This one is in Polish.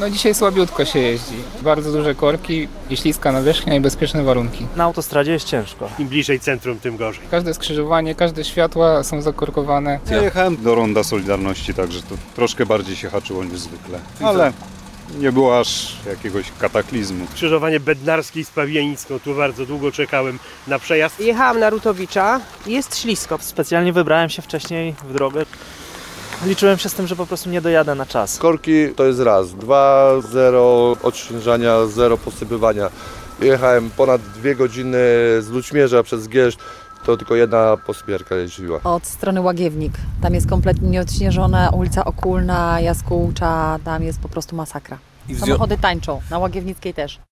No dzisiaj słabiutko się jeździ. Bardzo duże korki i śliska nawierzchnia i bezpieczne warunki. Na autostradzie jest ciężko. Im bliżej centrum, tym gorzej. Każde skrzyżowanie, każde światła są zakorkowane. Ja jechałem do Ronda Solidarności, także to troszkę bardziej się haczyło niż zwykle. Ale nie było aż jakiegoś kataklizmu. Skrzyżowanie Bednarskiej z Pawienicką. Tu bardzo długo czekałem na przejazd. Jechałam na Rutowicza, jest ślisko. Specjalnie wybrałem się wcześniej w drogę. Liczyłem się z tym, że po prostu nie dojadę na czas. Korki to jest raz, 2, 0 odśnieżania, 0 posypywania. Jechałem ponad 2 godziny z Lućmierza przez Gieszcz, to tylko jedna posypiarka jeździła. Od strony Łagiewnik. Tam jest kompletnie nieodśnieżona, ulica Okulna, Jaskółcza, tam jest po prostu masakra. Samochody tańczą, na Łagiewnickiej też.